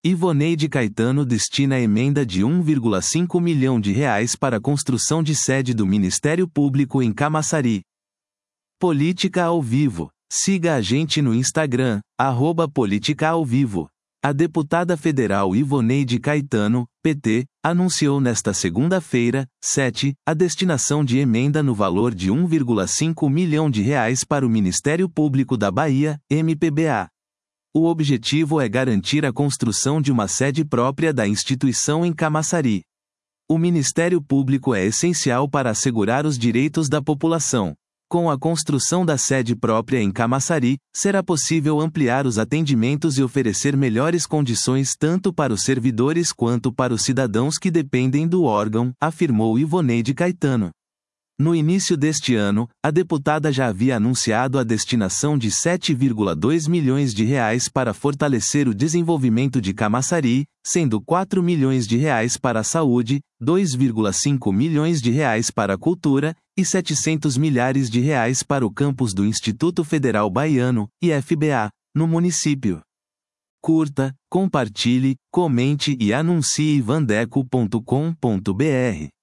Ivoneide Caetano destina emenda de R$ 1,5 milhão para a construção de sede do Ministério Público em Camaçari. Política ao Vivo. Siga a gente no Instagram, @PolíticaAoVivo. A deputada federal Ivoneide Caetano, PT, anunciou nesta segunda-feira, 7, a destinação de emenda no valor de R$ 1,5 milhão para o Ministério Público da Bahia, MPBA. O objetivo é garantir a construção de uma sede própria da instituição em Camaçari. O Ministério Público é essencial para assegurar os direitos da população. Com a construção da sede própria em Camaçari, será possível ampliar os atendimentos e oferecer melhores condições tanto para os servidores quanto para os cidadãos que dependem do órgão, afirmou Ivoneide Caetano. No início deste ano, a deputada já havia anunciado a destinação de R$ 7,2 milhões para fortalecer o desenvolvimento de Camaçari, sendo R$ 4 milhões para a saúde, R$ 2,5 milhões para a cultura e R$ 700 milhares para o campus do Instituto Federal Baiano, IFBA, no município. Curta, compartilhe, comente e anuncie vandeco.com.br.